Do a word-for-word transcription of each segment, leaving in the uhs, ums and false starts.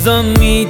بازم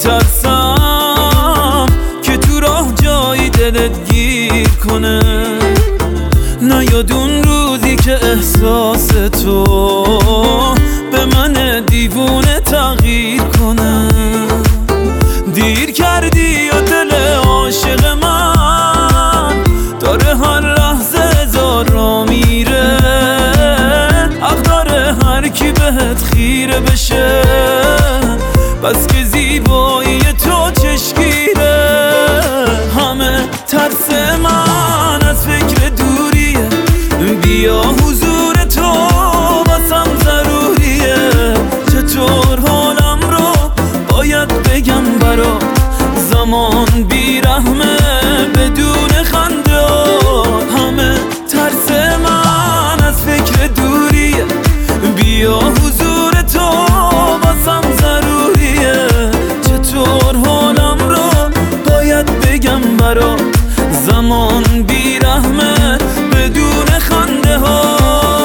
میترسم که تو راه جایی دلت گیر کنه، نیاد اون روزی که احساس تو به من دیوونه تغییر کنه. دیر کردی یا دل عاشق من داره هر لحظه هزار را میره، حق داره هر کی بهت خیره بشه، بس که زیبایی تو چشمگیره. همه ترس من از فکر دوریه، بیا حضور تو واسم ضروریه. چطور حالم رو باید بگم برات، زمان بیرحمه بدون خنده. همه ترس من از فکر دوریه، بیا حضور تو واسم ضروریه. چطور حالم رو باید بگم برات، زمان بیرحمه بدون خنده ها.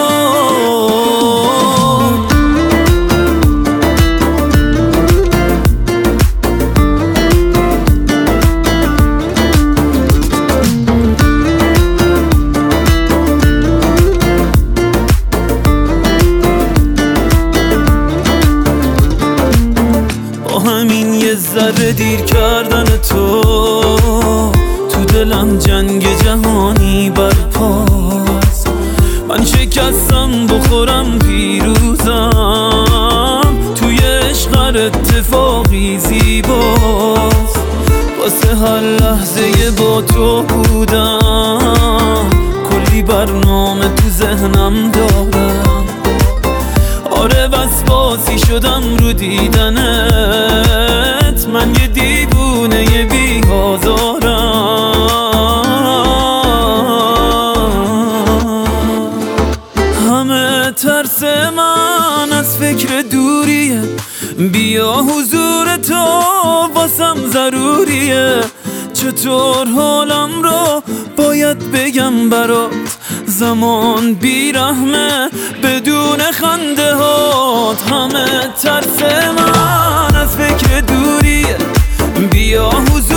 همین یه ذره دیر کردن تو تو دلم جنگ جهانی برپاست. من شکستم بخورم پیروزم، توی عشق هر اتفاقی زیباست. واسه هر لحظه با تو بودم، کلی برنامه تو ذهنم دارم. آره وسواسی شدم رو دیدنت، من یه دیوونه یه بی‌آزارم. همه ترس من از فکر دوریه، بیا حضور تو واسم ضروریه. چطور حالم رو باید بگم برات، زمان بیرحمه بدون خنده هات. همه ترس من از فکر دوریه، بیا حضور